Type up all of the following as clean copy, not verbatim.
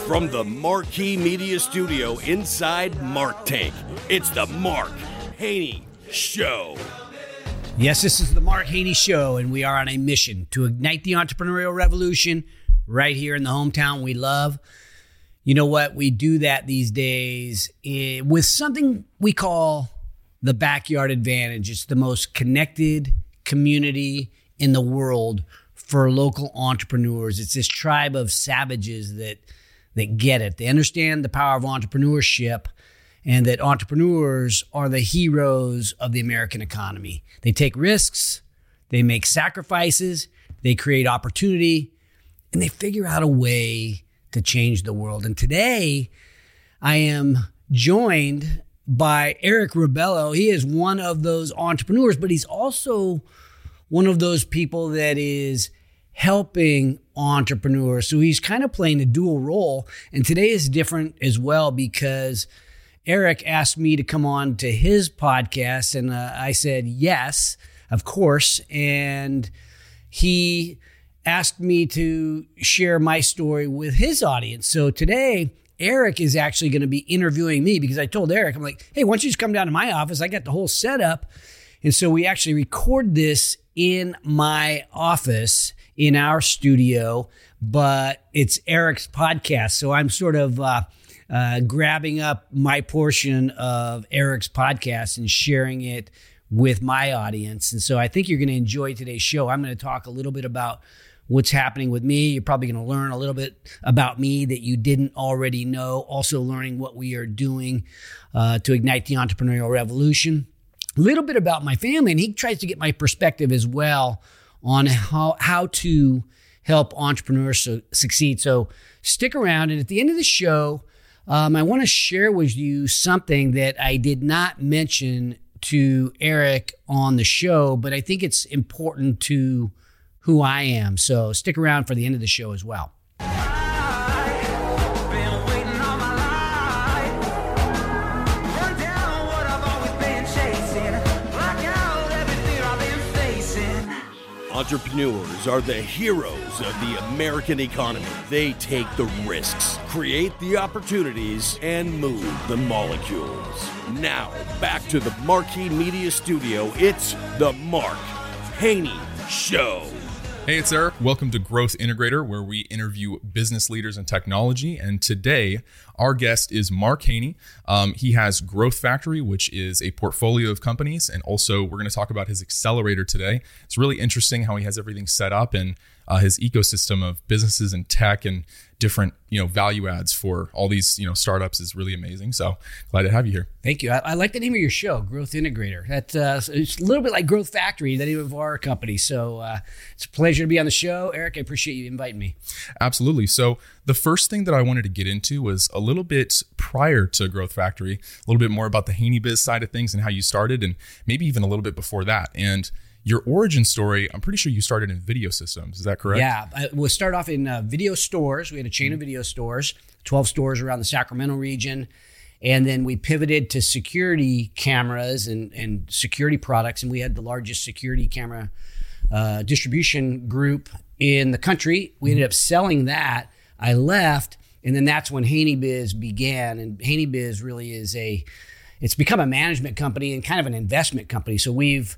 From the Marquee Media Studio inside Mark Tank, it's the Mark Haney Show. Yes, this is the Mark Haney Show, and we are on a mission to ignite the entrepreneurial revolution right here in the hometown we love. You know what? We do that these days with something we call the Backyard Advantage. It's the most connected community in the world for local entrepreneurs. It's this tribe of savages that get it. They understand the power of entrepreneurship and that entrepreneurs are the heroes of the American economy. They take risks, they make sacrifices, they create opportunity, and they figure out a way to change the world. And today, I am joined by Eric Rebello. He is one of those entrepreneurs, but he's also one of those people that is helping entrepreneurs. So he's kind of playing a dual role. And today is different as well because Eric asked me to come on to his podcast. And I said, yes, of course. And he asked me to share my story with his audience. So today, Eric is actually going to be interviewing me because I told Eric, I'm like, hey, why don't you just come down to my office? I got the whole setup. And so we actually record this in my office, in our studio, but it's Eric's podcast. So I'm sort of grabbing up my portion of Eric's podcast and sharing it with my audience. And so I think you're going to enjoy today's show. I'm going to talk a little bit about what's happening with me. You're probably going to learn a little bit about me that you didn't already know. Also learning what we are doing to ignite the entrepreneurial revolution. A little bit about my family, and he tries to get my perspective as well on how to help entrepreneurs succeed. So stick around, and at the end of the show, I want to share with you something that I did not mention to Eric on the show, but I think it's important to who I am. So stick around for the end of the show as well. Entrepreneurs are the heroes of the American economy. They take the risks, create the opportunities, and move the molecules. Now, back to the Marquee Media Studio, it's the Mark Haney Show. Hey, it's Eric. Welcome to Growth Integrator, where we interview business leaders in technology. And today, our guest is Mark Haney. He has Growth Factory, which is a portfolio of companies. And also, we're going to talk about his accelerator today. It's really interesting how he has everything set up and his ecosystem of businesses and tech and different, value adds for all these, startups is really amazing. So glad to have you here. Thank you. I like the name of your show, Growth Integrator. That's it's a little bit like Growth Factory, the name of our company. So it's a pleasure to be on the show. Eric, I appreciate you inviting me. Absolutely. So the first thing that I wanted to get into was a little bit prior to Growth Factory, a little bit more about the Haney Biz side of things and how you started, and maybe even a little bit before that. And your origin story, I'm pretty sure you started in video systems. Is that correct? Yeah. We'll start off in video stores. We had a chain of video stores, 12 stores around the Sacramento region. And then we pivoted to security cameras and security products. And we had the largest security camera distribution group in the country. We ended up selling that. I left. And then that's when Haney Biz began. And Haney Biz really is it's become a management company and kind of an investment company. So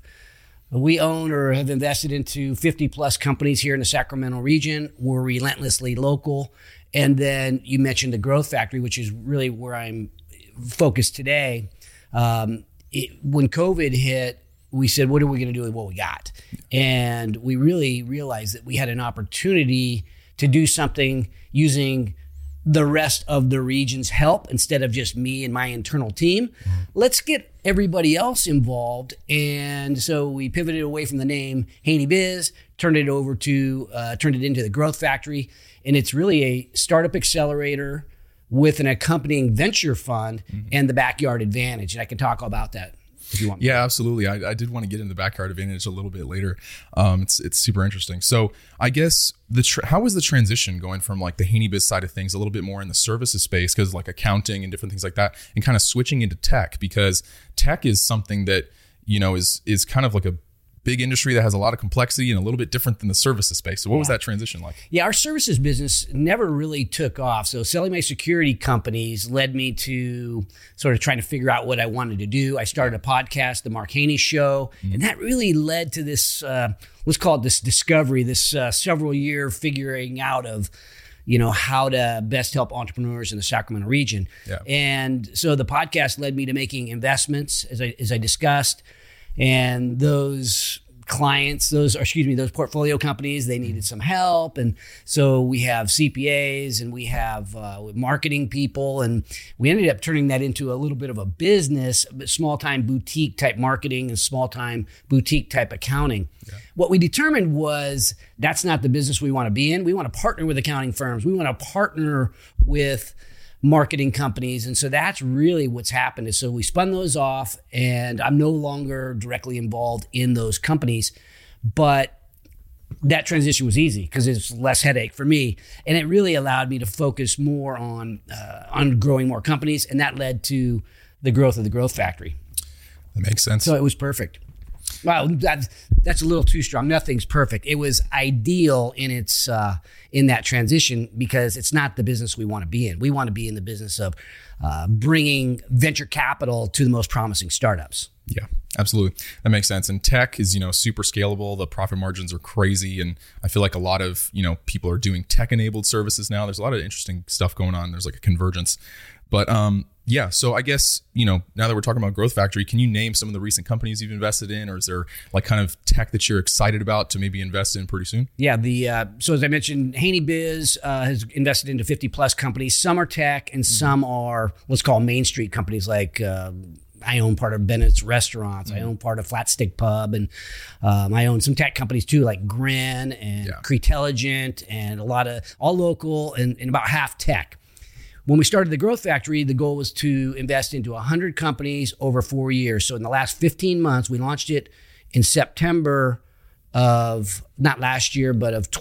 we own or have invested into 50 plus companies here in the Sacramento region. We're relentlessly local. And then you mentioned the Growth Factory, which is really where I'm focused today. When COVID hit, we said, what are we going to do with what we got? And we really realized that we had an opportunity to do something using the rest of the region's help instead of just me and my internal team. Let's get everybody else involved. And so we pivoted away from the name Haney Biz, turned it into the Growth Factory. And it's really a startup accelerator with an accompanying venture fund and the Backyard Advantage. And I can talk all about that if you want. Yeah, absolutely. I did want to get into the Backyard Advantage a little bit later. It's super interesting. So I guess how was the transition going from like the Haney Biz side of things a little bit more in the services space, because like accounting and different things like that, and kind of switching into tech, because tech is something that, is kind of like a big industry that has a lot of complexity and a little bit different than the services space. So what was that transition like? Yeah, our services business never really took off. So selling my security companies led me to sort of trying to figure out what I wanted to do. I started a podcast, The Mark Haney Show, and that really led to this, let's call it this discovery, this several year figuring out of, how to best help entrepreneurs in the Sacramento region. Yeah. And so the podcast led me to making investments, as I discussed. And those clients, those portfolio companies, they needed some help. And so we have CPAs and we have marketing people. And we ended up turning that into a little bit of a business, small-time boutique type marketing and small-time boutique type accounting. Yeah. What we determined was that's not the business we want to be in. We want to partner with accounting firms. We want to partner with marketing companies. And so that's really what's happened is so we spun those off and I'm no longer directly involved in those companies, but that transition was easy because it's less headache for me. And it really allowed me to focus more on growing more companies. And that led to the growth of the Growth Factory. That makes sense. So it was perfect. Well, that's a little too strong. Nothing's perfect. It was ideal in its in that transition because it's not the business we want to be in. We want to be in the business of bringing venture capital to the most promising startups. Yeah, absolutely. That makes sense. And tech is, super scalable. The profit margins are crazy. And I feel like a lot of, people are doing tech-enabled services now. There's a lot of interesting stuff going on. There's like a convergence. But yeah, so I guess, now that we're talking about Growth Factory, can you name some of the recent companies you've invested in? Or is there like kind of tech that you're excited about to maybe invest in pretty soon? Yeah, so as I mentioned, Haney Biz has invested into 50 plus companies. Some are tech and some are, let's call Main Street companies like I own part of Bennett's Restaurants. I own part of Flat Stick Pub. And I own some tech companies too, like Grin and Cretelligent and a lot of all local and about half tech. When we started the Growth Factory, the goal was to invest into 100 companies over 4 years. So in the last 15 months, we launched it in September of, not last year, but of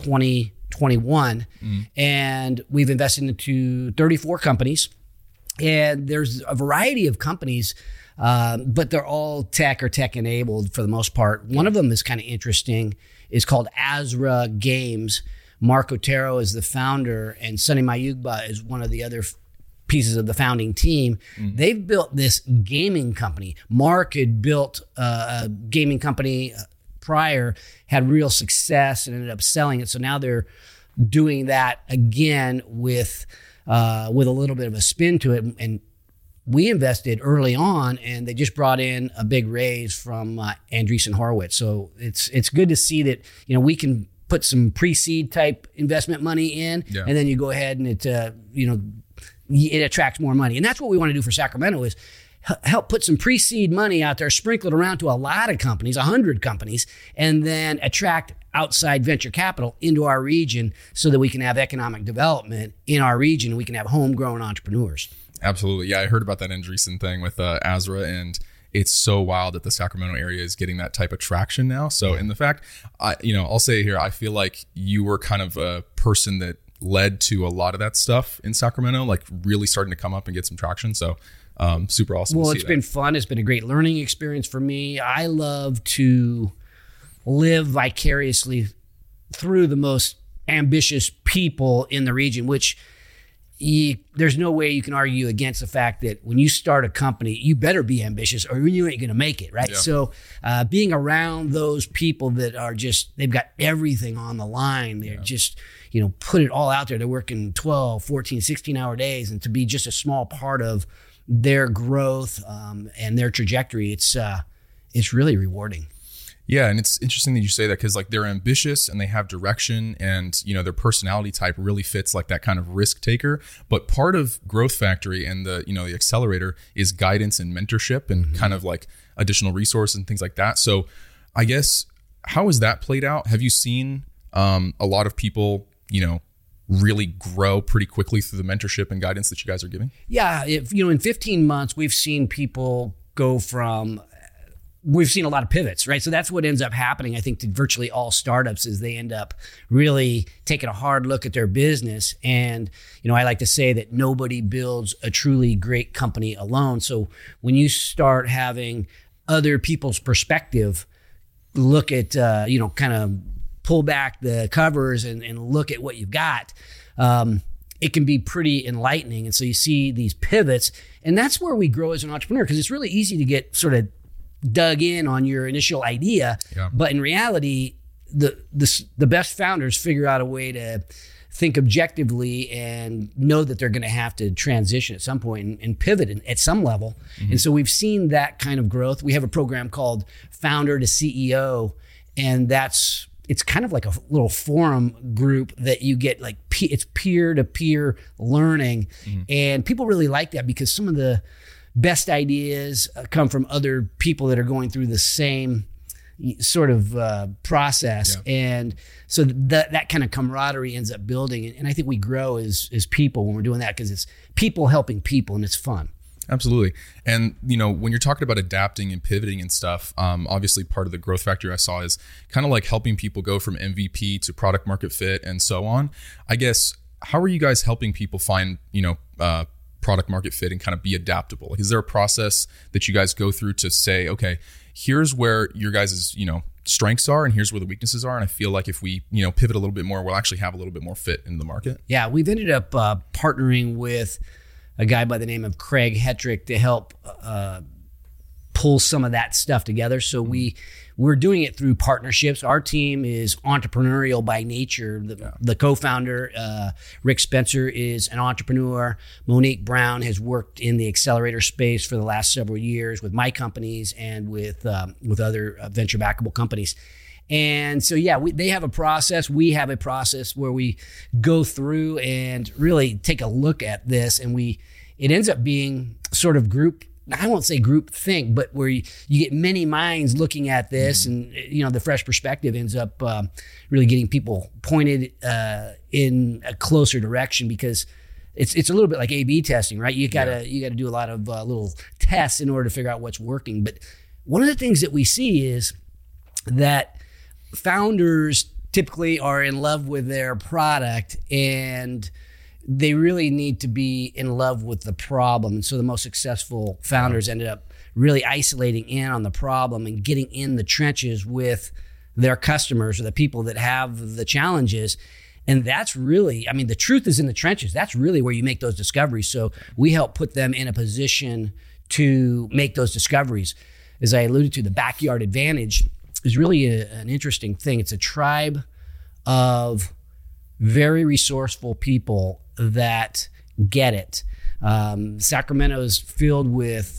2021. And we've invested into 34 companies. And there's a variety of companies, but they're all tech or tech enabled for the most part. One of them is kind of interesting. It's called Azra Games. Mark Otero is the founder, and Sonny Mayugba is one of the other pieces of the founding team. They've built this gaming company. Mark had built a gaming company prior, had real success, and ended up selling it. So now they're doing that again with a little bit of a spin to it. And we invested early on, and they just brought in a big raise from Andreessen Horowitz. So it's good to see that we can put some pre-seed type investment money in, and then you go ahead and it attracts more money. And that's what we want to do for Sacramento is help put some pre-seed money out there, sprinkle it around to a lot of companies, 100 companies, and then attract outside venture capital into our region so that we can have economic development in our region and we can have homegrown entrepreneurs. Absolutely. Yeah, I heard about that Andreessen thing with Azra, and it's so wild that the Sacramento area is getting that type of traction now. So, in the fact, I'll say here, I feel like you were kind of a person that led to a lot of that stuff in Sacramento, like really starting to come up and get some traction. So, super awesome. Well, it's been fun. It's been a great learning experience for me. I love to live vicariously through the most ambitious people in the region, which there's no way you can argue against the fact that when you start a company, you better be ambitious or you ain't going to make it, right? Yeah. So being around those people that are they've got everything on the line. They're just, put it all out there. They're working 12, 14, 16-hour days. And to be just a small part of their growth and their trajectory, it's really rewarding. Yeah, and it's interesting that you say that because like they're ambitious and they have direction, and their personality type really fits like that kind of risk taker. But part of Growth Factory and the the accelerator is guidance and mentorship and kind of like additional resources and things like that. So I guess how has that played out? Have you seen a lot of people really grow pretty quickly through the mentorship and guidance that you guys are giving? Yeah, in 15 months we've seen people go from. We've seen a lot of pivots, right? So that's what ends up happening, I think, to virtually all startups is they end up really taking a hard look at their business. And, I like to say that nobody builds a truly great company alone. So when you start having other people's perspective look at, kind of pull back the covers and look at what you've got, it can be pretty enlightening. And so you see these pivots, and that's where we grow as an entrepreneur, because it's really easy to get sort of dug in on your initial idea. Yeah. But in reality, the best founders figure out a way to think objectively and know that they're going to have to transition at some point and pivot at some level. Mm-hmm. And so we've seen that kind of growth. We have a program called Founder to CEO, and it's kind of like a little forum group that you get, like it's peer-to-peer learning. Mm-hmm. And people really like that because some of the best ideas come from other people that are going through the same sort of process. Yeah. And so that kind of camaraderie ends up building. And I think we grow as people when we're doing that, because it's people helping people and it's fun. Absolutely. And, when you're talking about adapting and pivoting and stuff, obviously part of the growth factor I saw is kind of like helping people go from MVP to product market fit and so on. I guess, how are you guys helping people find, product market fit and kind of be adaptable? Is there a process that you guys go through to say, okay, here's where your guys' strengths are and here's where the weaknesses are, and I feel like if we pivot a little bit more, we'll actually have a little bit more fit in the market? Yeah, we've ended up partnering with a guy by the name of Craig Hetrick to help pull some of that stuff together. So we're doing it through partnerships. Our team is entrepreneurial by nature. The co-founder, Rick Spencer, is an entrepreneur. Monique Brown has worked in the accelerator space for the last several years with my companies and with other venture backable companies. And so, they have a process. We have a process where we go through and really take a look at this, and it ends up being sort of I won't say group think, but where you get many minds looking at this, and the fresh perspective ends up really getting people pointed in a closer direction, because it's a little bit like A/B testing, right? You gotta do a lot of little tests in order to figure out what's working. But one of the things that we see is that founders typically are in love with their product, and they really need to be in love with the problem. And so the most successful founders ended up really isolating in on the problem and getting in the trenches with their customers or the people that have the challenges. And that's really, the truth is in the trenches. That's really where you make those discoveries. So we help put them in a position to make those discoveries. As I alluded to, the backyard advantage is really an interesting thing. It's a tribe of very resourceful people that get it. Sacramento is filled with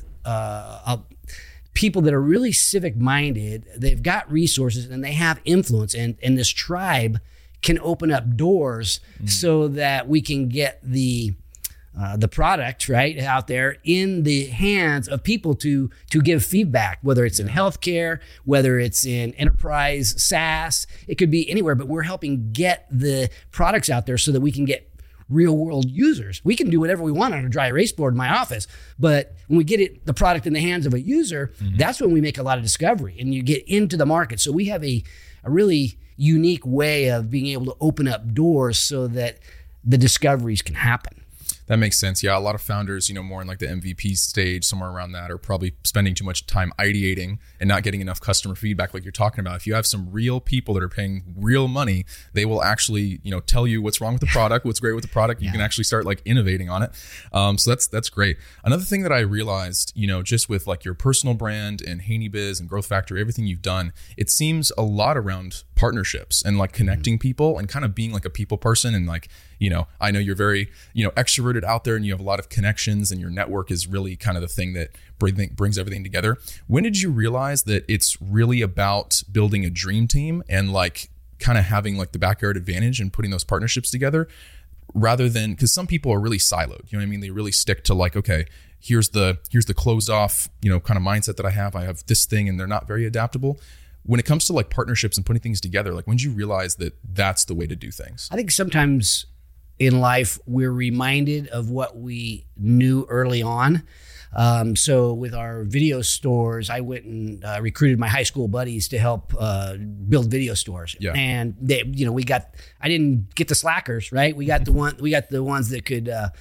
people that are really civic minded. They've got resources and they have influence, and this tribe can open up doors so that we can get the product right out there in the hands of people to give feedback, whether it's in healthcare, whether it's in enterprise SaaS. It could be anywhere, but we're helping get the products out there so that we can get real world users. We can do whatever we want on a dry erase board in my office, but when we get the product in the hands of a user, that's when we make a lot of discovery and you get into the market. So we have a really unique way of being able to open up doors so that the discoveries can happen. That makes sense. Yeah, a lot of founders, more in like the MVP stage, somewhere around that, are probably spending too much time ideating and not getting enough customer feedback like you're talking about. If you have some real people that are paying real money, they will actually, tell you what's wrong with the product, what's great with the product. You can actually start like innovating on it. So that's great. Another thing that I realized, just with like your personal brand and Haney Biz and Growth Factory, everything you've done, it seems a lot around partnerships and like connecting people and kind of being like a people person. And like, I know you're very, extroverted out there and you have a lot of connections, and your network is really kind of the thing that brings everything together. When did you realize that it's really about building a dream team and like kind of having like the backyard advantage and putting those partnerships together, rather than, because some people are really siloed, you know what I mean? They really stick to like, okay, here's the closed off, kind of mindset that I have this thing, and they're not very adaptable. When it comes to like partnerships and putting things together, like when did you realize that that's the way to do things? I think sometimes in life we're reminded of what we knew early on. So with our video stores, I went and recruited my high school buddies to help build video stores. Yeah. And they, I didn't get the slackers, right? We got the ones that could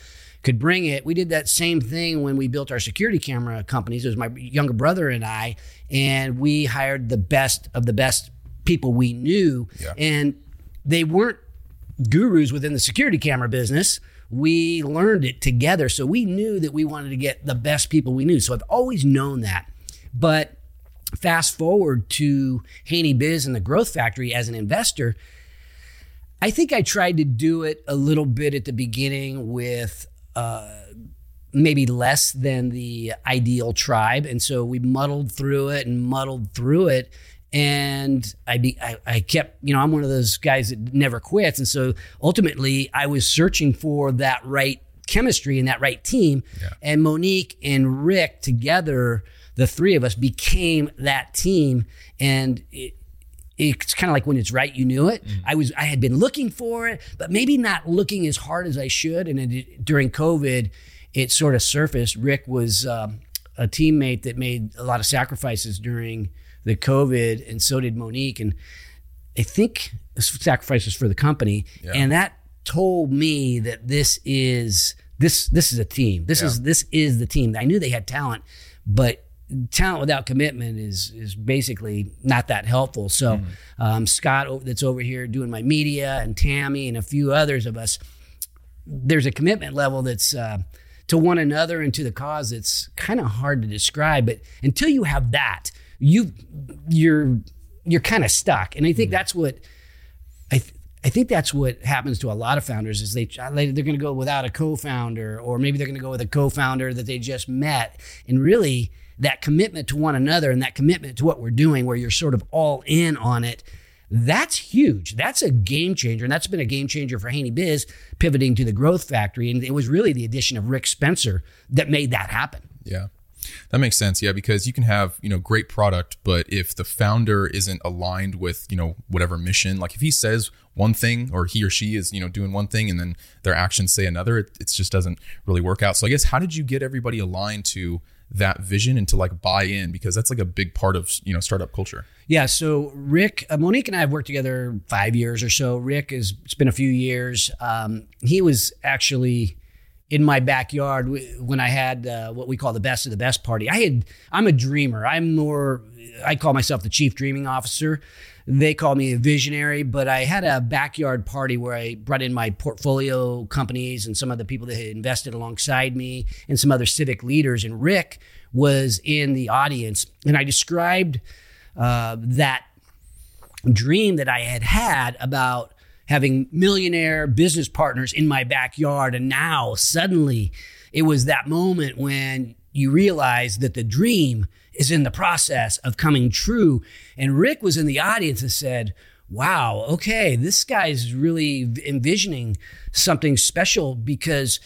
could bring it. We did that same thing when we built our security camera companies. It was my younger brother and we hired the best of the best people we knew. Yeah. And they weren't gurus within the security camera business. We learned it together. So we knew that we wanted to get the best people we knew. So I've always known that. But fast forward to Haney Biz and the Growth Factory as an investor, I think I tried to do it a little bit at the beginning with maybe less than the ideal tribe. And so we muddled through it. And I kept, I'm one of those guys that never quits. And so ultimately I was searching for that right chemistry and that right team. Yeah. And Monique and Rick together, the three of us became that team. And it's kind of like when it's right, you knew it. I had been looking for it, but maybe not looking as hard as I should. And during COVID, it sort of surfaced. Rick was a teammate that made a lot of sacrifices during the COVID, and so did Monique. And I think sacrifices for the company. Yeah. And that told me that this is a team. This is the team. I knew they had talent, but talent without commitment is basically not that helpful. So Scott, that's over here doing my media, and Tammy and a few others of us, there's a commitment level that's to one another and to the cause that's kind of hard to describe. But until you have that, you're kind of stuck. And I think that's what I think that's what happens to a lot of founders is they're going to go without a co-founder, or maybe they're going to go with a co-founder that they just met. And really that commitment to one another and that commitment to what we're doing, where you're sort of all in on it, that's huge. That's a game changer. And that's been a game changer for Haney Biz, pivoting to the Growth Factory. And it was really the addition of Rick Spencer that made that happen. Yeah. That makes sense. Yeah. Because you can have, great product, but if the founder isn't aligned with, whatever mission, like if he says one thing or he or she is, doing one thing and then their actions say another, it just doesn't really work out. So I guess, how did you get everybody aligned to that vision and to like buy in? Because that's like a big part of, startup culture. Yeah. So Rick, Monique and I have worked together 5 years or so. Rick it's been a few years. He was actually in my backyard when I had what we call the best of the best party. I'm a dreamer. I call myself the chief dreaming officer. They call me a visionary, but I had a backyard party where I brought in my portfolio companies and some of the people that had invested alongside me and some other civic leaders. And Rick was in the audience, and I described that dream that I had about having millionaire business partners in my backyard. And now suddenly it was that moment when you realize that the dream is in the process of coming true. And Rick was in the audience and said, wow, okay, this guy's really envisioning something special, because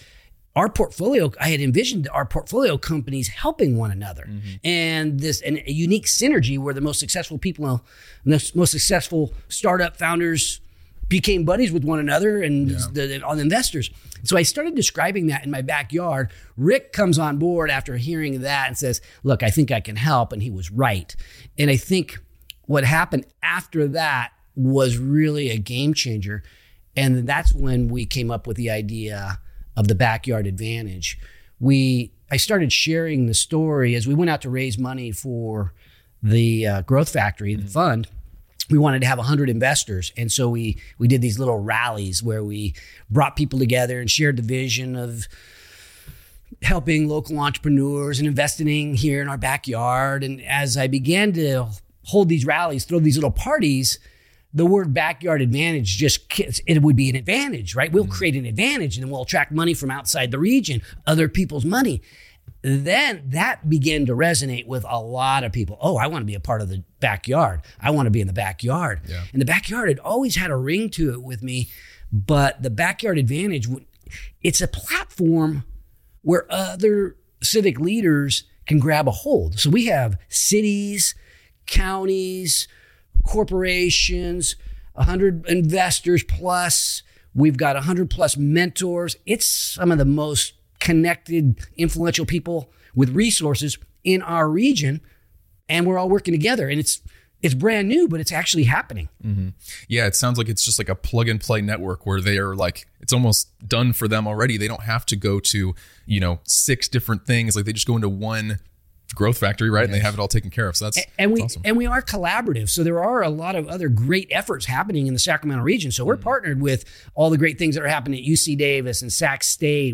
I had envisioned our portfolio companies helping one another. And a unique synergy where the most successful people, the most successful startup founders became buddies with one another and on the investors. So I started describing that in my backyard. Rick comes on board after hearing that and says, look, I think I can help. And he was right. And I think what happened after that was really a game changer. And that's when we came up with the idea of the Backyard Advantage. I started sharing the story as we went out to raise money for the Growth Factory, the fund. We wanted to have 100 investors. And so we did these little rallies where we brought people together and shared the vision of helping local entrepreneurs and investing here in our backyard. And as I began to hold these rallies, throw these little parties, the word Backyard Advantage it would be an advantage, right? We'll create an advantage, and then we'll attract money from outside the region, other people's money. Then that began to resonate with a lot of people. Oh, I want to be a part of the backyard. I want to be in the backyard. Yeah. And the backyard had always had a ring to it with me, but the Backyard Advantage, it's a platform where other civic leaders can grab a hold. So we have cities, counties, corporations, 100 investors plus. We've got 100 plus mentors. It's some of the most connected, influential people with resources in our region, and we're all working together. And it's brand new, but it's actually happening. Yeah, it sounds like it's just like a plug and play network where they are like, it's almost done for them already. They don't have to go to, 6 different things. Like they just go into one growth factory, right? Yes. And they have it all taken care of. So that's awesome. And we are collaborative. So there are a lot of other great efforts happening in the Sacramento region. So we're partnered with all the great things that are happening at UC Davis and Sac State.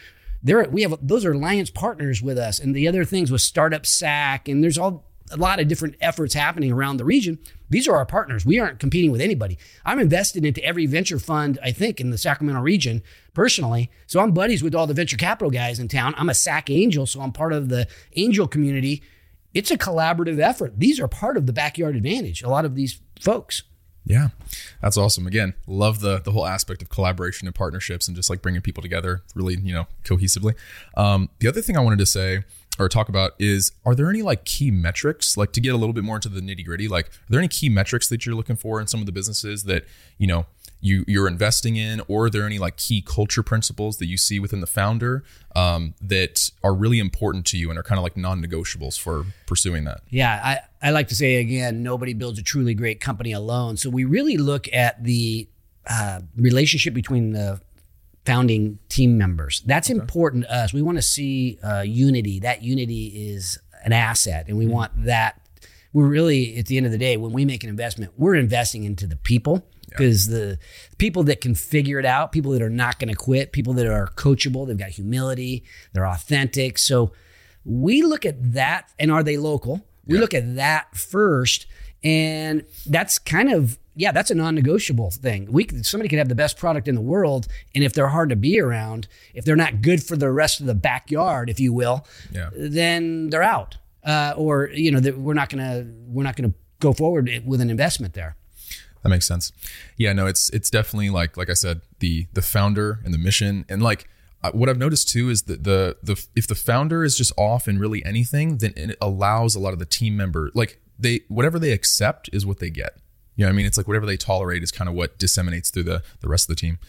Those are alliance partners with us, and the other things with Startup Sac, and there's a lot of different efforts happening around the region. These are our partners. We aren't competing with anybody. I'm invested into every venture fund, I think, in the Sacramento region personally. So I'm buddies with all the venture capital guys in town. I'm a Sac Angel, so I'm part of the angel community. It's a collaborative effort. These are part of the Backyard Advantage, a lot of these folks. Yeah, that's awesome. Again, love the whole aspect of collaboration and partnerships and just like bringing people together really, cohesively. The other thing I wanted to say or talk about is, are there any like key metrics, like to get a little bit more into the nitty gritty, like are there any key metrics that you're looking for in some of the businesses that, you're investing in, or are there any like key culture principles that you see within the founder that are really important to you and are kind of like non-negotiables for pursuing that? Yeah, I like to say, again, nobody builds a truly great company alone. So we really look at the relationship between the founding team members. That's important to us. We want to see unity. That unity is an asset, and we want that. We're really, at the end of the day, when we make an investment, we're investing into the people, because the people that can figure it out, people that are not going to quit, people that are coachable, they've got humility, they're authentic. So we look at that, and are they local? We look at that first, and that's kind of, that's a non-negotiable thing. Somebody could have the best product in the world, and if they're hard to be around, if they're not good for the rest of the backyard, if you will, then they're out. We're not gonna go forward with an investment there. That makes sense. Yeah, no, it's definitely like I said, the founder and the mission, and like what I've noticed too is that the if the founder is just off in really anything, then it allows a lot of the team member, like whatever they accept is what they get. I mean, it's like whatever they tolerate is kind of what disseminates through the rest of the team.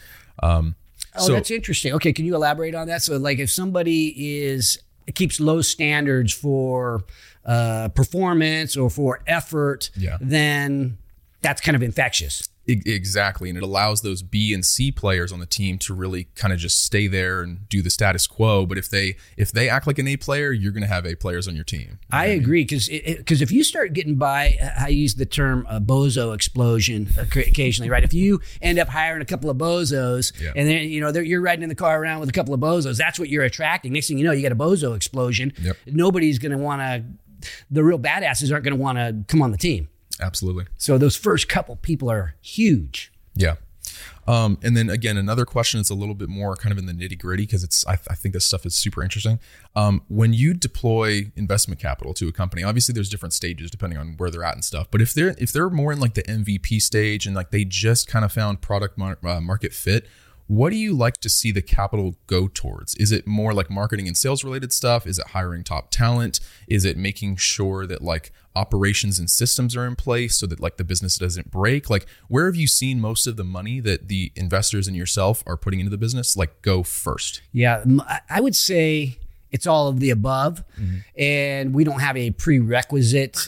So that's interesting. Okay, can you elaborate on that? So like if somebody keeps low standards for performance or for effort, then that's kind of infectious. Exactly. And it allows those B and C players on the team to really kind of just stay there and do the status quo. But if they act like an A player, you're going to have A players on your team. I agree. Because if you start getting by, I use the term bozo explosion occasionally, right? If you end up hiring a couple of bozos and then, you're riding in the car around with a couple of bozos, that's what you're attracting. Next thing you know, you get a bozo explosion. Nobody's going to the real badasses aren't going to want to come on the team. Absolutely. So those first couple people are huge. Yeah. And then again, another question is a little bit more kind of in the nitty gritty, because I think this stuff is super interesting. When you deploy investment capital to a company, obviously there's different stages depending on where they're at and stuff. But if they're more in like the MVP stage and like they just kind of found product market fit, what do you like to see the capital go towards? Is it more like marketing and sales related stuff? Is it hiring top talent? Is it making sure that like operations and systems are in place so that like the business doesn't break? Like where have you seen most of the money that the investors and yourself are putting into the business like go first? Yeah, I would say it's all of the above. And we don't have a prerequisite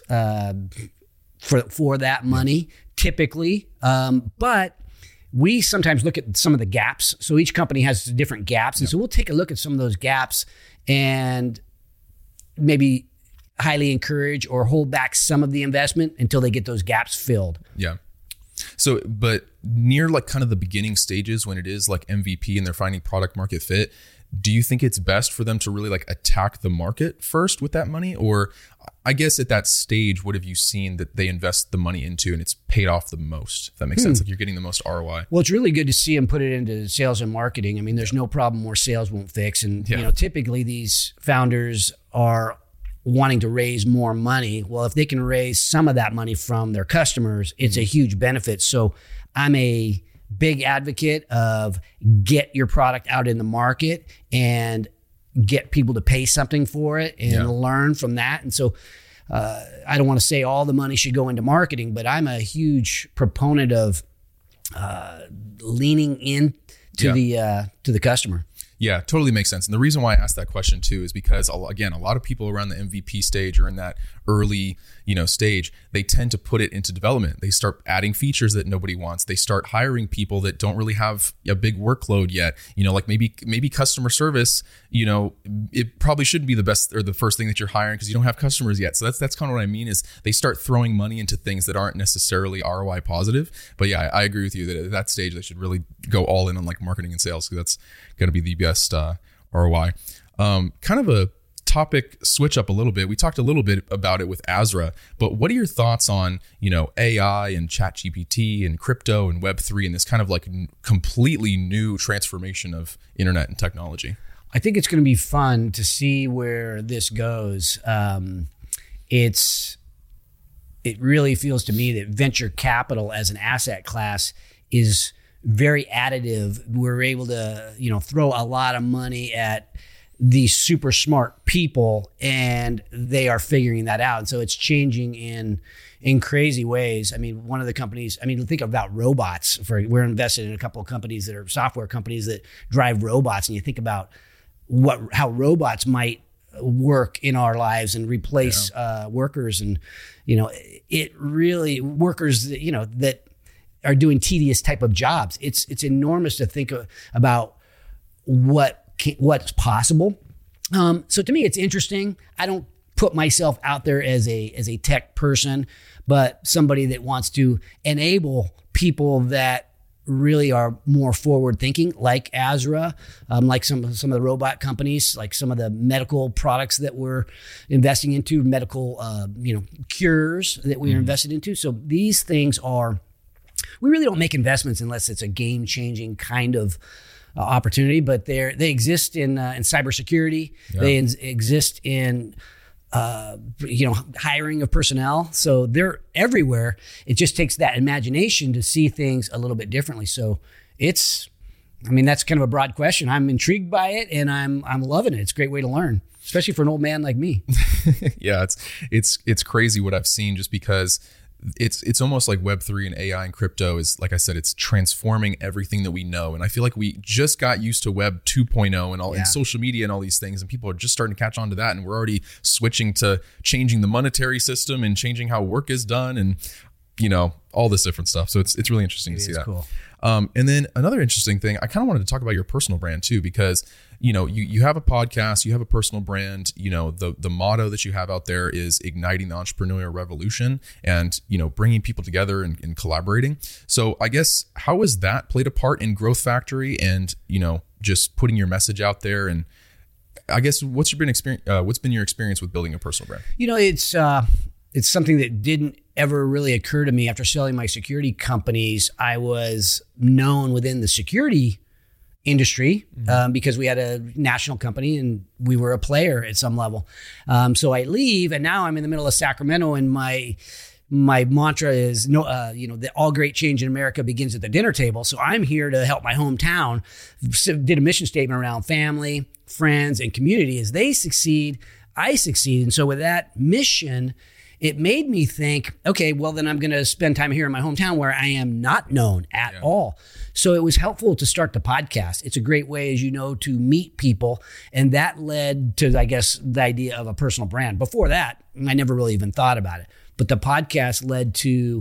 for that money typically. But we sometimes look at some of the gaps. So each company has different gaps. And so we'll take a look at some of those gaps and maybe highly encourage or hold back some of the investment until they get those gaps filled. Yeah. So, but near like kind of the beginning stages when it is like MVP and they're finding product market fit, do you think it's best for them to really like attack the market first with that money? Or I guess at that stage, what have you seen that they invest the money into and it's paid off the most? If that makes sense, like you're getting the most ROI. Well, it's really good to see them put it into sales and marketing. I mean, there's no problem where sales won't fix. And, typically these founders are wanting to raise more money. Well, if they can raise some of that money from their customers, it's a huge benefit. So I'm a big advocate of get your product out in the market and get people to pay something for it and learn from that. And so I don't want to say all the money should go into marketing, but I'm a huge proponent of leaning in to the customer. Yeah, totally makes sense. And the reason why I asked that question too is because, again, a lot of people around the MVP stage or in that early, stage, they tend to put it into development. They start adding features that nobody wants. They start hiring people that don't really have a big workload yet. Like maybe customer service, it probably shouldn't be the best or the first thing that you're hiring because you don't have customers yet. So that's kind of what I mean is they start throwing money into things that aren't necessarily ROI positive. But yeah, I agree with you that at that stage, they should really go all in on like marketing and sales because that's going to be the best ROI. Kind of a topic switch up a little bit. We talked a little bit about it with Azra, but what are your thoughts on, AI and ChatGPT and crypto and Web3 and this kind of like completely new transformation of internet and technology? I think it's going to be fun to see where this goes. It really feels to me that venture capital as an asset class is very additive. We're able to, throw a lot of money at these super smart people and they are figuring that out. And so it's changing in crazy ways. I mean, one of the companies, think about robots. We're invested in a couple of companies that are software companies that drive robots. And you think about how robots might work in our lives and replace workers. And, it really workers, that are doing tedious type of jobs. It's enormous to think about what's possible. So to me, it's interesting. I don't put myself out there as a tech person, but somebody that wants to enable people that really are more forward thinking, like Azra, like some of the robot companies, like some of the medical products that we're investing into, medical cures that we're invested into. So these things we really don't make investments unless it's a game changing kind of opportunity, but they exist in cybersecurity. Yeah. They exist in hiring of personnel. So they're everywhere. It just takes that imagination to see things a little bit differently. So that's kind of a broad question. I'm intrigued by it and I'm loving it. It's a great way to learn, especially for an old man like me. Yeah, it's crazy what I've seen just because it's almost like Web3 and AI and crypto is, like I said, it's transforming everything that we know. And I feel like we just got used to Web 2.0 and all and social media and all these things. And people are just starting to catch on to that. And we're already switching to changing the monetary system and changing how work is done and, all this different stuff. So it's really interesting to see that. Cool. And then another interesting thing, I kind of wanted to talk about your personal brand too, because you have a podcast, you have a personal brand, the motto that you have out there is igniting the entrepreneurial revolution and, bringing people together and collaborating. So I guess, how has that played a part in Growth Factory and, just putting your message out there? And I guess what's been your experience with building a personal brand? It's something that didn't ever really occur to me after selling my security companies. I was known within the security industry because we had a national company and we were a player at some level. So I leave and now I'm in the middle of Sacramento and my mantra is that all great change in America begins at the dinner table. So I'm here to help my hometown. Did a mission statement around family, friends, and community. As they succeed, I succeed. And so with that mission, it made me think, okay, well, then I'm going to spend time here in my hometown where I am not known at all. So it was helpful to start the podcast. It's a great way, as you know, to meet people. And that led to, I guess, the idea of a personal brand. Before that, I never really even thought about it. But the podcast led to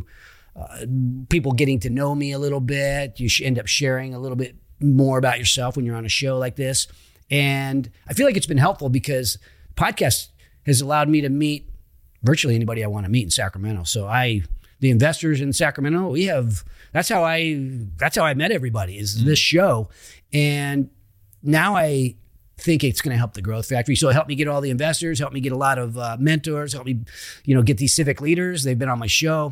people getting to know me a little bit. You end up sharing a little bit more about yourself when you're on a show like this. And I feel like it's been helpful because podcast has allowed me to meet virtually anybody I want to meet in Sacramento. So the investors in Sacramento, that's how I met everybody is this show. And now I think it's going to help the Growth Factory. So it helped me get all the investors, helped me get a lot of mentors, helped me, get these civic leaders. They've been on my show.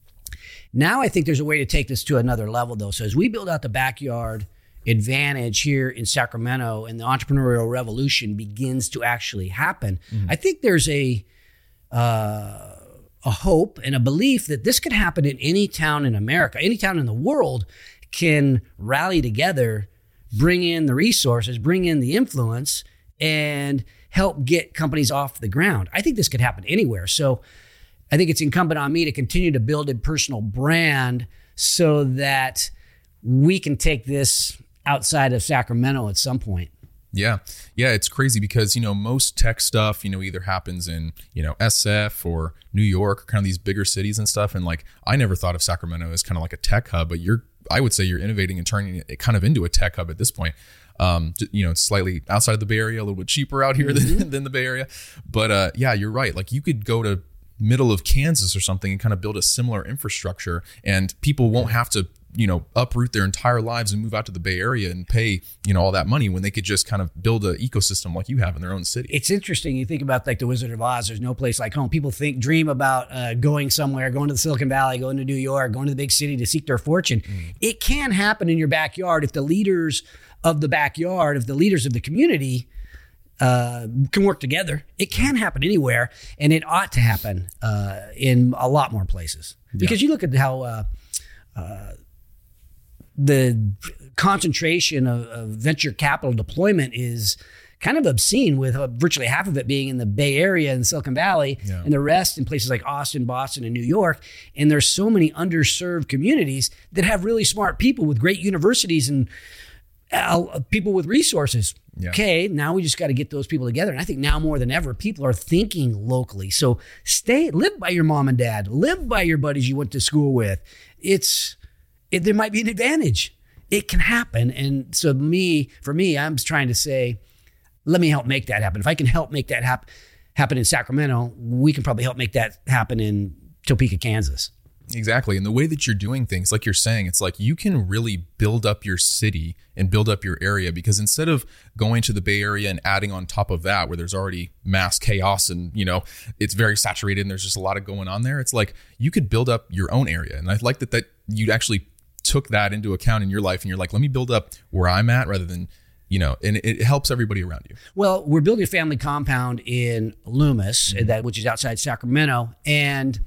Now I think there's a way to take this to another level though. So as we build out the backyard advantage here in Sacramento and the entrepreneurial revolution begins to actually happen, I think there's a hope and a belief that this could happen in any town in America. Any town in the world can rally together, bring in the resources, bring in the influence, and help get companies off the ground. I think this could happen anywhere. So I think it's incumbent on me to continue to build a personal brand so that we can take this outside of Sacramento at some point. Yeah. Yeah. It's crazy because, most tech stuff, either happens in, SF or New York, or kind of these bigger cities and stuff. And like, I never thought of Sacramento as kind of like a tech hub, but I would say you're innovating and turning it kind of into a tech hub at this point. It's slightly outside of the Bay Area, a little bit cheaper out here than the Bay Area. But yeah, you're right. Like you could go to middle of Kansas or something and kind of build a similar infrastructure, and people won't have to uproot their entire lives and move out to the Bay Area and pay all that money when they could just kind of build an ecosystem like you have in their own city. It's interesting. You think about like the Wizard of Oz. There's no place like home. People dream about going somewhere, going to the Silicon Valley, going to New York, going to the big city to seek their fortune. It can happen in your backyard if the leaders of the backyard, if the leaders of the community can work together. It can happen anywhere, and it ought to happen in a lot more places. Because you look at how the concentration of venture capital deployment is kind of obscene, with virtually half of it being in the Bay Area and Silicon Valley, and the rest in places like Austin, Boston, and New York. And there's so many underserved communities that have really smart people with great universities and people with resources. Yeah. Okay, now we just got to get those people together. And I think now more than ever, people are thinking locally. So live by your mom and dad, live by your buddies you went to school with. There might be an advantage. It can happen. And so for me, I'm just trying to say, let me help make that happen. If I can help make that happen in Sacramento, we can probably help make that happen in Topeka, Kansas. Exactly. And the way that you're doing things, like you're saying, it's like you can really build up your city and build up your area, because instead of going to the Bay Area and adding on top of that, where there's already mass chaos and, it's very saturated and there's just a lot of going on there, it's like you could build up your own area. And I like that you actually took that into account in your life, and you're like, let me build up where I'm at rather than, and it helps everybody around you. Well, we're building a family compound in Loomis, which is outside Sacramento. And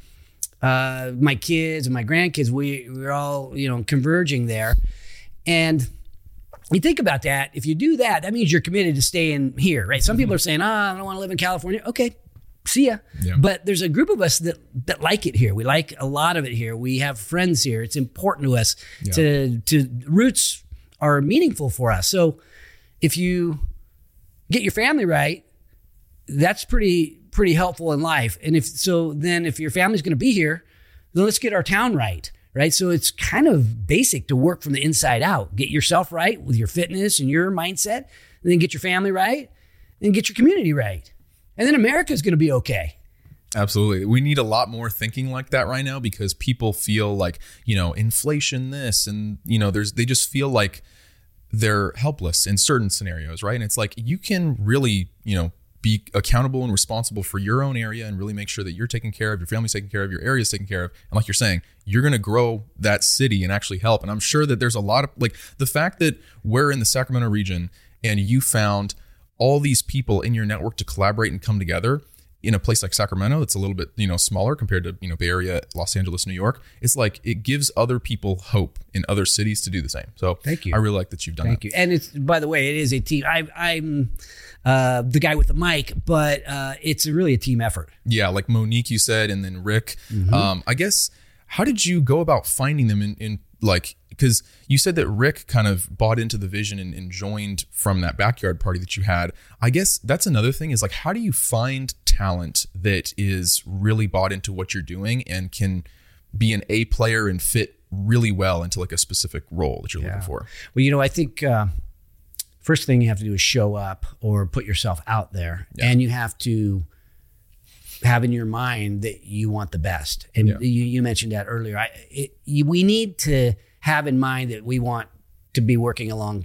my kids and my grandkids, we're all, converging there. And you think about that. If you do that, that means you're committed to staying here, right? Some people are saying, I don't want to live in California. Okay, see ya. Yeah. But there's a group of us that like it here. We like a lot of it here. We have friends here. It's important to us. To roots are meaningful for us. So if you get your family right, that's pretty helpful in life. And if your family's going to be here, then let's get our town right. So it's kind of basic to work from the inside out. Get yourself right with your fitness and your mindset, and then get your family right, and get your community right. And then America's going to be okay. Absolutely. We need a lot more thinking like that right now, because people feel like, inflation this, and, they just feel like they're helpless in certain scenarios, right? And it's like, you can really, be accountable and responsible for your own area and really make sure that you're taken care of, your family's taken care of, your area's taken care of. And like you're saying, you're going to grow that city and actually help. And I'm sure that there's a lot of, like, the fact that we're in the Sacramento region and you found all these people in your network to collaborate and come together in a place like Sacramento that's a little bit, smaller compared to, Bay Area, Los Angeles, New York. It's like it gives other people hope in other cities to do the same. So thank you. I really like that you've done that. Thank you. And it's, by the way, it is a team. I'm the guy with the mic, but it's really a team effort. Yeah, like Monique, you said, and then Rick. I guess, how did you go about finding them in like, because you said that Rick kind of bought into the vision and joined from that backyard party that you had. I guess that's another thing, is like, how do you find talent that is really bought into what you're doing and can be an A player and fit really well into like a specific role that you're looking for? Well, I think first thing you have to do is show up or put yourself out there, and you have to have in your mind that you want the best. And you mentioned that earlier. We need to have in mind that we want to be working along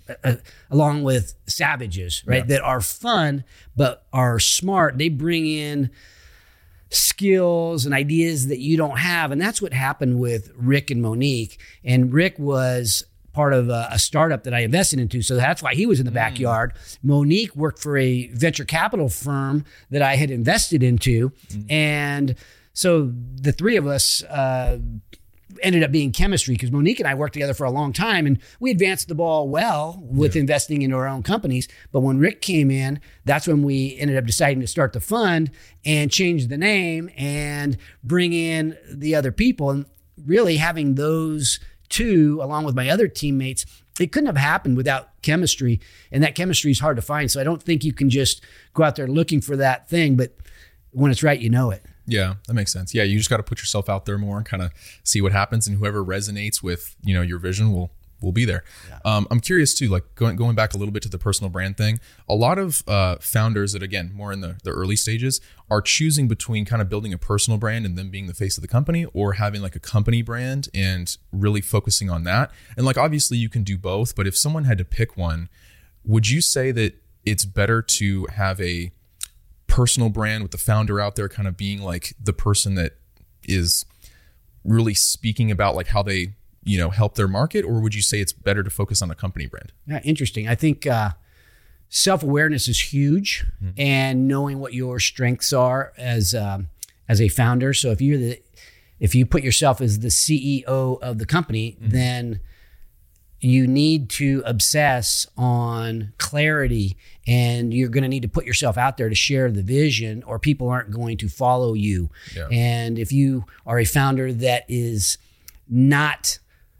with savages, right? That are fun, but are smart. They bring in skills and ideas that you don't have. And that's what happened with Rick and Monique. And Rick was part of a startup that I invested into. So that's why he was in the backyard. Monique worked for a venture capital firm that I had invested into. And so the three of us ended up being chemistry, because Monique and I worked together for a long time, and we advanced the ball well with investing into our own companies. But when Rick came in, that's when we ended up deciding to start the fund and change the name and bring in the other people. And really having those two, along with my other teammates, it couldn't have happened without chemistry, and that chemistry is hard to find. So I don't think you can just go out there looking for that thing, but when it's right, you know it. Yeah, that makes sense. Yeah, you just got to put yourself out there more and kind of see what happens, and whoever resonates with, your vision will be there. Yeah. I'm curious too, like going back a little bit to the personal brand thing. A lot of founders that, again, more in the early stages, are choosing between kind of building a personal brand and then being the face of the company, or having like a company brand and really focusing on that. And like, obviously you can do both, but if someone had to pick one, would you say that it's better to have a personal brand with the founder out there kind of being like the person that is really speaking about like how they help their market, or would you say it's better to focus on a company brand? Yeah, interesting. I think self-awareness is huge, and knowing what your strengths are as a founder. So if you put yourself as the CEO of the company, then you need to obsess on clarity, and you're going to need to put yourself out there to share the vision, or people aren't going to follow you. Yeah. And if you are a founder that is not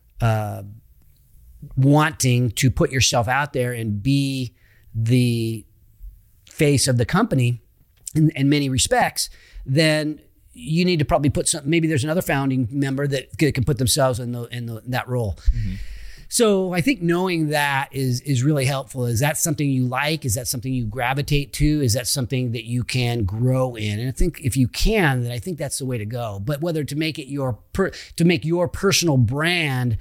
wanting to put yourself out there and be the face of the company in many respects, then you need to probably put some, maybe there's another founding member that can put themselves in that role. Mm-hmm. So I think knowing that is really helpful. Is that something you like? Is that something you gravitate to? Is that something that you can grow in? And I think if you can, then I think that's the way to go. But whether to make it to make your personal brand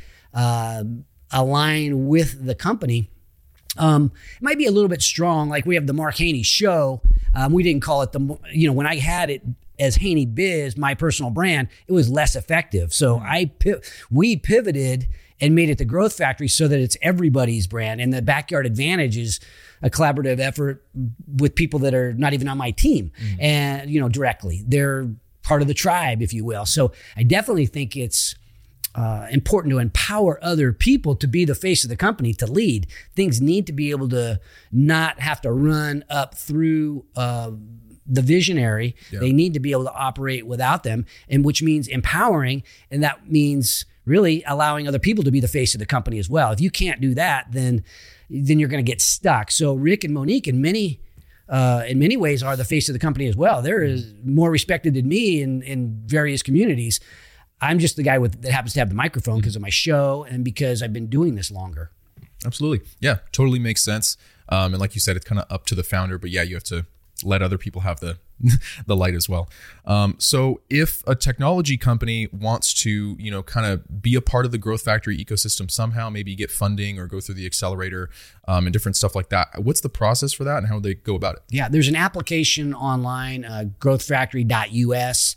align with the company, it might be a little bit strong. Like we have the Mark Haney Show. We didn't call it when I had it as Haney Biz, my personal brand, it was less effective. So we pivoted and made it the Growth Factory so that it's everybody's brand. And the Backyard Advantage is a collaborative effort with people that are not even on my team, and directly. They're part of the tribe, if you will. So I definitely think it's important to empower other people to be the face of the company, to lead. Things need to be able to not have to run up through the visionary. Yep. They need to be able to operate without them, and which means empowering, and that means really allowing other people to be the face of the company as well. If you can't do that, then you're going to get stuck. So Rick and Monique, in many ways, are the face of the company as well. They're more respected than me in various communities. I'm just the guy that happens to have the microphone because of my show and because I've been doing this longer. Absolutely. Yeah, totally makes sense. And like you said, it's kind of up to the founder, but yeah, you have to let other people have the light as well. So if a technology company wants to, kind of be a part of the Growth Factory ecosystem somehow, maybe get funding or go through the accelerator and different stuff like that, what's the process for that and how would they go about it? Yeah, there's an application online, growthfactory.us.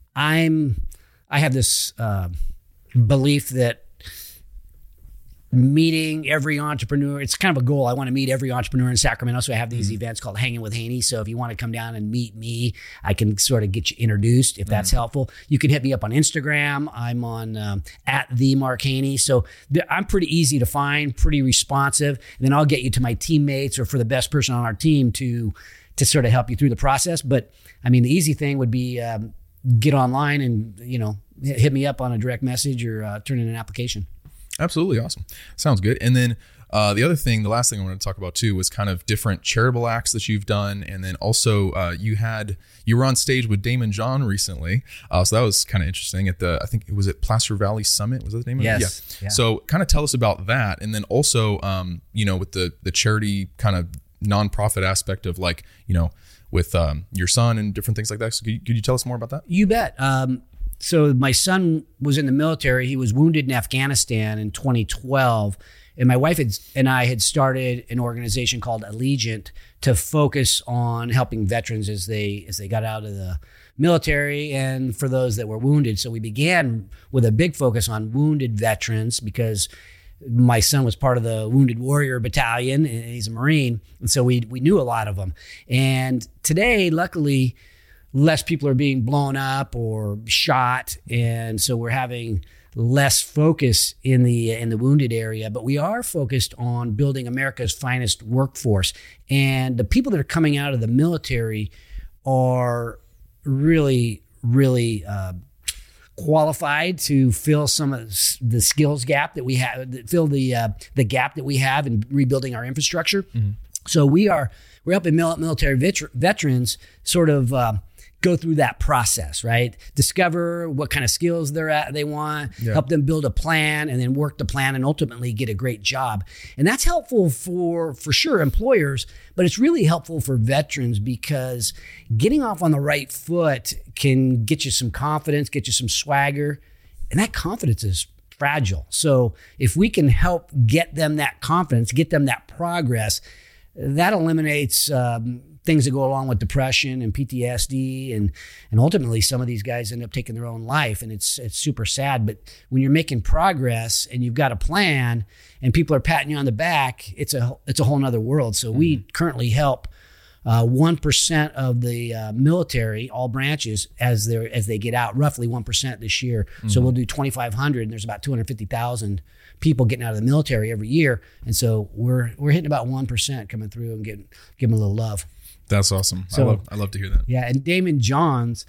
I have this belief that meeting every entrepreneur, it's kind of a goal. I want to meet every entrepreneur in Sacramento. So I have these events called Hanging with Haney. So if you want to come down and meet me, I can sort of get you introduced if that's helpful. You can hit me up on Instagram. I'm on at the Mark Haney. So I'm pretty easy to find, pretty responsive. And then I'll get you to my teammates or for the best person on our team to sort of help you through the process. But I mean, the easy thing would be get online and, hit me up on a direct message or turn in an application. Absolutely. Awesome. Sounds good. And then the last thing I wanted to talk about too was kind of different charitable acts that you've done. And then also you were on stage with Damon John recently. So that was kind of interesting at I think it was at Placer Valley Summit. Was that the name of it? Yes. Yeah. So kind of tell us about that. And then also, with the charity kind of nonprofit aspect of like, with your son and different things like that. So could you tell us more about that? You bet. So my son was in the military. He was wounded in Afghanistan in 2012. And my wife and I had started an organization called Allegiant to focus on helping veterans as they got out of the military and for those that were wounded. So we began with a big focus on wounded veterans because my son was part of the Wounded Warrior Battalion, and he's a Marine. And so we knew a lot of them. And today, luckily, less people are being blown up or shot. And so we're having less focus in the wounded area, but we are focused on building America's finest workforce. And the people that are coming out of the military are really, really qualified to fill some of the skills gap that we have, fill the gap that we have in rebuilding our infrastructure. Mm-hmm. So we're helping military veterans sort of go through that process, right? Discover what kind of skills they want, help them build a plan, and then work the plan and ultimately get a great job. And that's helpful for sure employers, but it's really helpful for veterans because getting off on the right foot can get you some confidence, get you some swagger, and that confidence is fragile. So if we can help get them that confidence, get them that progress, that eliminates things that go along with depression and PTSD, and ultimately some of these guys end up taking their own life, and it's super sad. But when you're making progress and you've got a plan and people are patting you on the back, it's a whole nother world. So we currently help 1% of the military, all branches, as they get out, roughly 1% this year. So we'll do 2,500, and there's about 250,000 people getting out of the military every year, and so we're hitting about 1% coming through and give them a little love. That's awesome. So, I love to hear that. Yeah, and Damon Johns,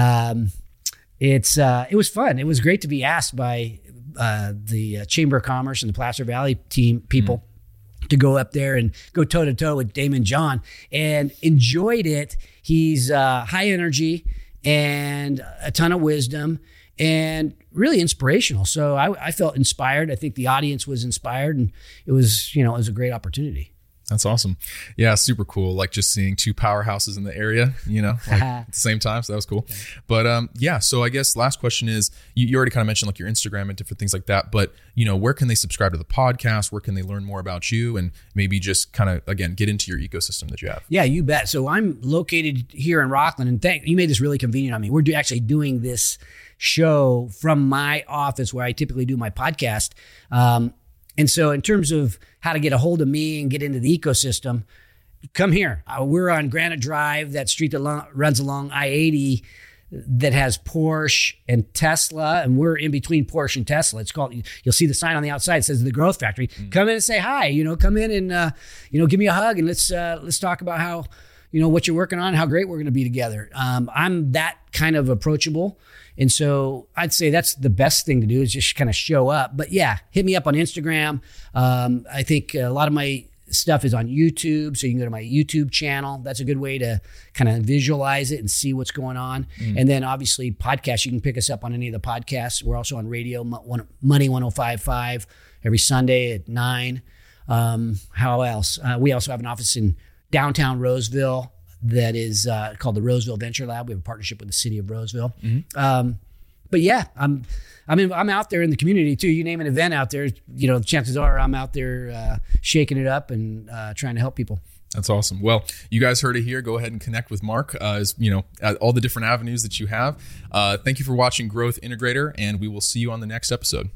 it was fun. It was great to be asked by the Chamber of Commerce and the Placer Valley team people to go up there and go toe to toe with Damon John, and enjoyed it. He's high energy and a ton of wisdom and really inspirational. So I felt inspired. I think the audience was inspired, and it was a great opportunity. That's awesome. Yeah, super cool. Like just seeing two powerhouses in the area, at the same time. So that was cool. But so I guess last question is, you already kind of mentioned like your Instagram and different things like that, but where can they subscribe to the podcast? Where can they learn more about you, and maybe just kind of, again, get into your ecosystem that you have? Yeah, you bet. So I'm located here in Rockland, and you made this really convenient on me. We're actually doing this show from my office where I typically do my podcast. And so in terms of how to get a hold of me and get into the ecosystem, come here. We're on Granite Drive, that street that runs along I-80 that has Porsche and Tesla, and we're in between Porsche and Tesla. It's called, you'll see the sign on the outside. It says The Growth Factory. Come in and say hi, come in and, give me a hug, and let's talk about how, what you're working on, how great we're going to be together. I'm that kind of approachable. And so I'd say that's the best thing to do, is just kind of show up. But yeah, hit me up on Instagram. I think a lot of my stuff is on YouTube. So you can go to my YouTube channel. That's a good way to kind of visualize it and see what's going on. And then obviously podcasts, you can pick us up on any of the podcasts. We're also on radio, Money 105.5 every Sunday at 9. How else? We also have an office in downtown Roseville that is called the Roseville Venture Lab. We have a partnership with the city of Roseville. But yeah, I'm out there in the community too. You name an event out there, chances are I'm out there shaking it up and trying to help people. That's awesome. Well, you guys heard it here. Go ahead and connect with Mark, at all the different avenues that you have. Thank you for watching Growth Integrator, and we will see you on the next episode.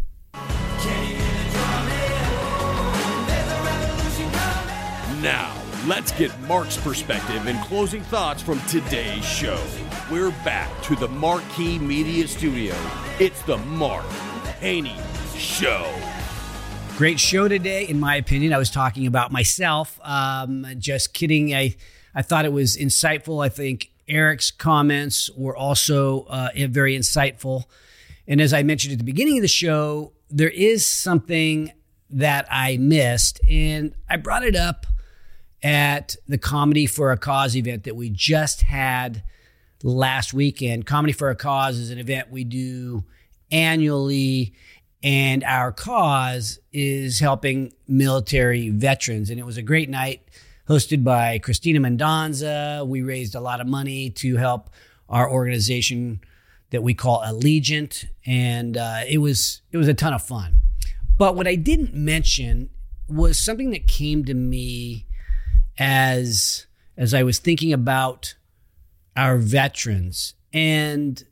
Now, let's get Mark's perspective and closing thoughts from today's show. We're back to the Marquee Media Studio. It's the Mark Haney Show. Great show today, in my opinion. I was talking about myself. Just kidding. I thought it was insightful. I think Eric's comments were also very insightful. And as I mentioned at the beginning of the show, there is something that I missed, and I brought it up at the Comedy for a Cause event that we just had last weekend. Comedy for a Cause is an event we do annually, and our cause is helping military veterans. And it was a great night, hosted by Christina Mendonza. We raised a lot of money to help our organization that we call Allegiant, and it was a ton of fun. But what I didn't mention was something that came to me as I was thinking about our veterans. And,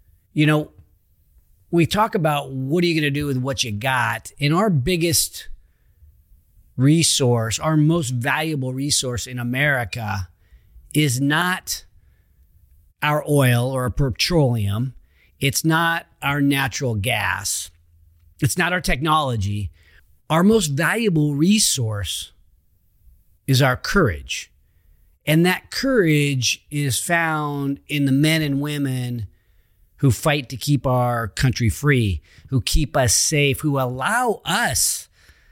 we talk about what are you going to do with what you got? And our biggest resource, our most valuable resource in America is not our oil or our petroleum. It's not our natural gas. It's not our technology. Our most valuable resource is our courage. And that courage is found in the men and women who fight to keep our country free, who keep us safe, who allow us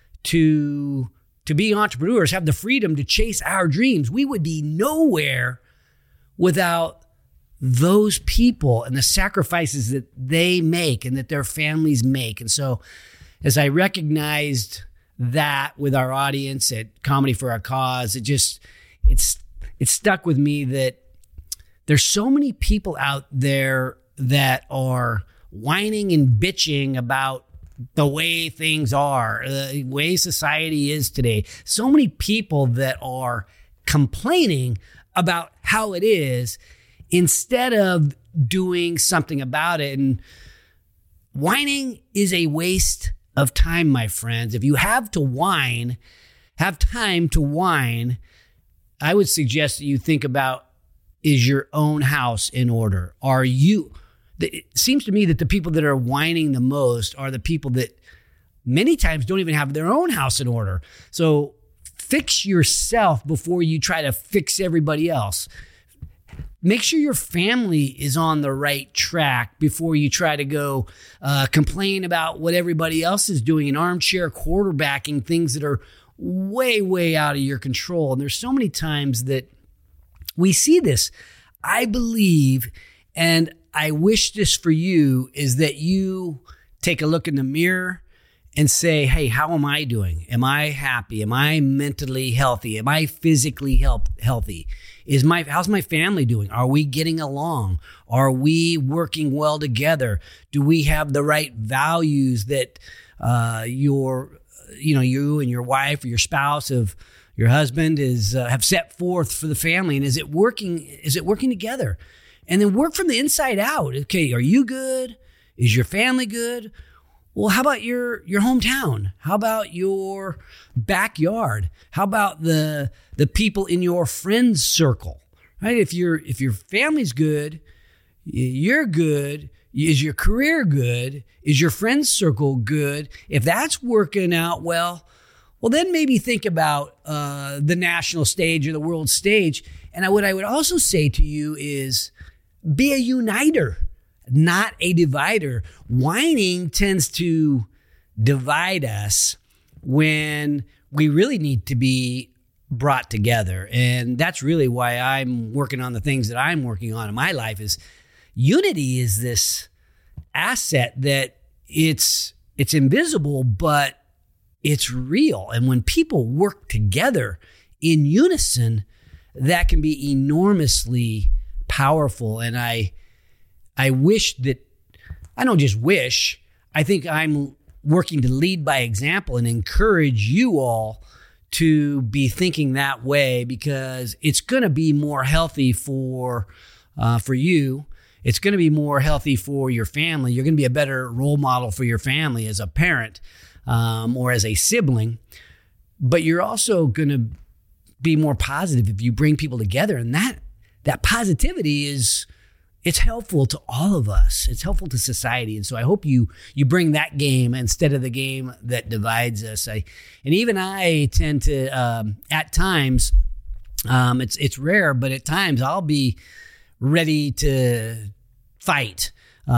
to be entrepreneurs, have the freedom to chase our dreams. We would be nowhere without those people and the sacrifices that they make and that their families make. And so as I recognized that with our audience at Comedy for Our Cause, it stuck with me that there's so many people out there that are whining and bitching about the way things are, the way society is today. So many people that are complaining about how it is instead of doing something about it. And whining is a waste of time, my friends. If you have to whine, have time to whine, I would suggest that you think about, is your own house in order? It seems to me that the people that are whining the most are the people that many times don't even have their own house in order. So fix yourself before you try to fix everybody else. Make sure your family is on the right track before you try to go complain about what everybody else is doing and armchair quarterbacking things that are way, way out of your control. And there's so many times that we see this. I believe, and I wish this for you, is that you take a look in the mirror and say, hey, how am I doing? Am I happy? Am I mentally healthy? Am I physically healthy? How's my family doing? Are we getting along? Are we working well together? Do we have the right values that you and your wife or your spouse your husband have set forth for the family? And is it working together? And then work from the inside out. Okay, are you good? Is your family good? Well, how about your hometown? How about your backyard? How about the people in your friends circle? Right? If your family's good, you're good. Is your career good? Is your friends circle good? If that's working out well, then maybe think about the national stage or the world stage. And what I would also say to you is, be a uniter, not a divider. Whining tends to divide us when we really need to be brought together. And that's really why I'm working on the things that I'm working on in my life. Is unity is this asset that it's invisible, but it's real. And when people work together in unison, that can be enormously powerful. And I wish that, I don't just wish, I think I'm working to lead by example and encourage you all to be thinking that way, because it's going to be more healthy for you. It's going to be more healthy for your family. You're going to be a better role model for your family as a parent or as a sibling. But you're also going to be more positive if you bring people together. And that positivity it's helpful to all of us. It's helpful to society. And so I hope you bring that game instead of the game that divides us. And even I tend to, at times, it's rare, but at times I'll be ready to fight.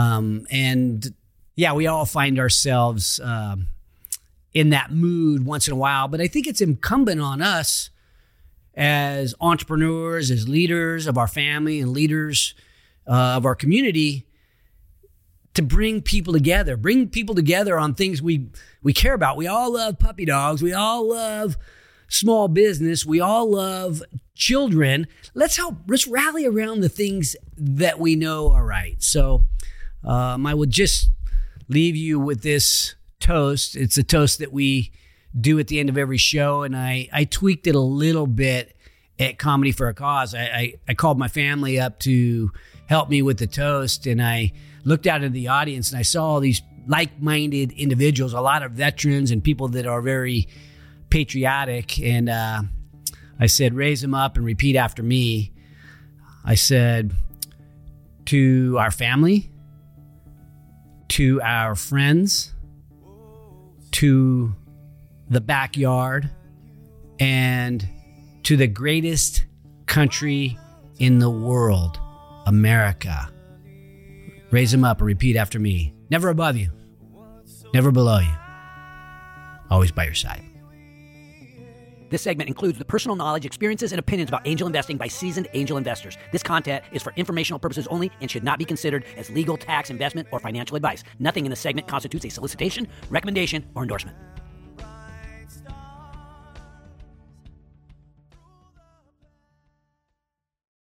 We all find ourselves in that mood once in a while. But I think it's incumbent on us as entrepreneurs, as leaders of our family and leaders of our community, to bring people together on things we care about. We all love puppy dogs. We all love small business. We all love children. Let's rally around the things that we know are right. So I would just leave you with this toast. It's a toast that we do at the end of every show, and I tweaked it a little bit at Comedy for a Cause. I called my family up to help me with the toast, and I looked out into the audience and I saw all these like-minded individuals, a lot of veterans and people that are very patriotic, and I said, raise them up and repeat after me. I said, to our family, to our friends, to the backyard, and to the greatest country in the world, America. Raise them up or repeat after me. Never above you. Never below you. Always by your side. This segment includes the personal knowledge, experiences, and opinions about angel investing by seasoned angel investors. This content is for informational purposes only and should not be considered as legal, tax, investment, or financial advice. Nothing in this segment constitutes a solicitation, recommendation, or endorsement.